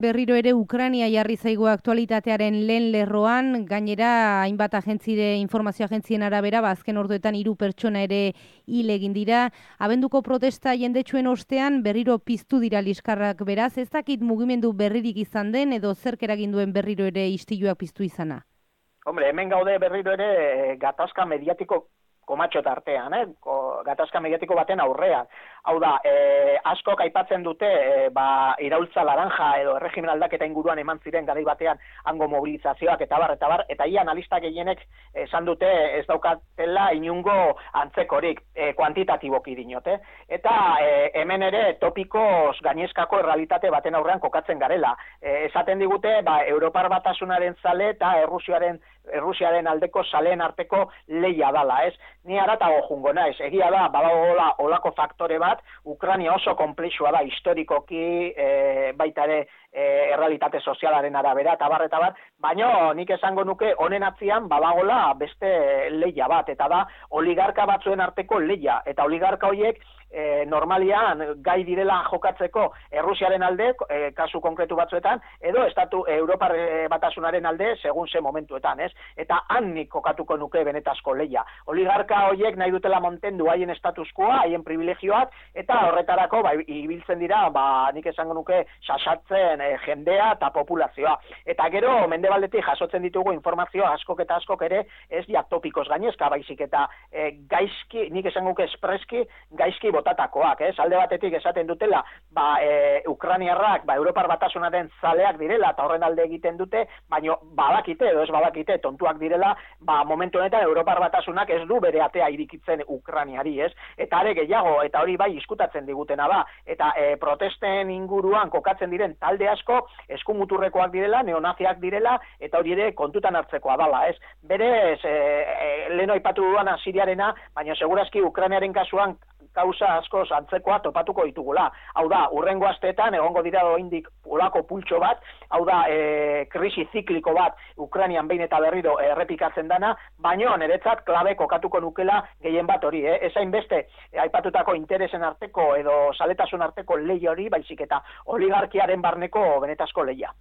Berriro ere Ukrania jarri zaigu aktualitatearen lehen lerroan, gainera hainbat informazio agentzien arabera, azken orduetan 3 pertsona ere hil egin dira. Abenduko protesta jendetsuen ostean berriro piztu dira liskarrak, beraz, ez dakit mugimendu berririk izan den edo zerk eragin duen berriro ere istiluak piztu izana. Hombre, hemen gaude berriro ere gatazka mediatiko komatxo tartean, gatazka mediatiko baten aurrean. Hau da, askok aipatzen dute iraultza laranja edo erregimen aldaketa inguruan eman ziren garai batean hango mobilizazioak eta bar, eta ia analista gehienek esan dute ez daukatela inungo antzekorik, kuantitatiboki dinote. Eta hemen ere topikoz gainezkako errealitate baten aurrean kokatzen garela. Esaten digute, Europar Batasunaren zale eta Errusiaren aldeko zaleen arteko lehia dala, ez? Ni haratago jungo naiz, egia da, badagoela olako faktore bat, Ukrania oso konplexua da historikoki, baita ere errealitate sozialaren arabera, eta bar, baina nik esango nuke honen atzian badagoela beste lehia bat, eta da oligarka batzuen arteko lehia, eta oligarka horiek normalian gai direla jokatzeko Errusiaren alde, kasu konkretu batzuetan, edo estatu Europar Batasunaren alde, segun ze momentuetan, ez? Eta han nik kokatuko nuke benetazko lehia. Oligarka horiek nahi dutela mantendu haien estatuskoa, haien privilegioak, eta horretarako ibiltzen dira, nik esango nuke sasatzen jendea eta populazioa. Eta gero, mendebaldetik jasotzen ditugu informazioa askok eta askok ere, ez diak topikoz gainezka, baizik eta gaizki, nik esango nuke espreski, gaizki botatakoak, ez? Alde batetik esaten dutela, Ukraniarrak, Europar Batasunaren zaleak direla, eta horren alde egiten dute, baina badakite, edo ez badakite, tontuak direla, momentu honetan Europar Batasunak ez du bere atea irikitzen Ukraniari, ez? Eta are gehiago, eta hori bai diskutatzen digutena da, eta protesten inguruan kokatzen diren talde asko, eskumuturrekoak direla, neonaziak direla, eta hori ere kontutan hartzekoa dala, ez? Berez, leheno aipatu duan Siriarena, baina segurazki Ukraniaren kasuan kausa asko antzekoa topatuko ditugula. Hau da, urrengo asteetan egongo dira oraindik olako pultxo bat, hau da, krisi zikliko bat Ukrainian behin eta berriro errepikatzen dana, baina niretzat klabe kokatuko nukela gehien bat hori, ezain beste aipatutako interesen arteko edo saletasun arteko lehia hori, baizik eta oligarkiaren barneko benetazko lehia.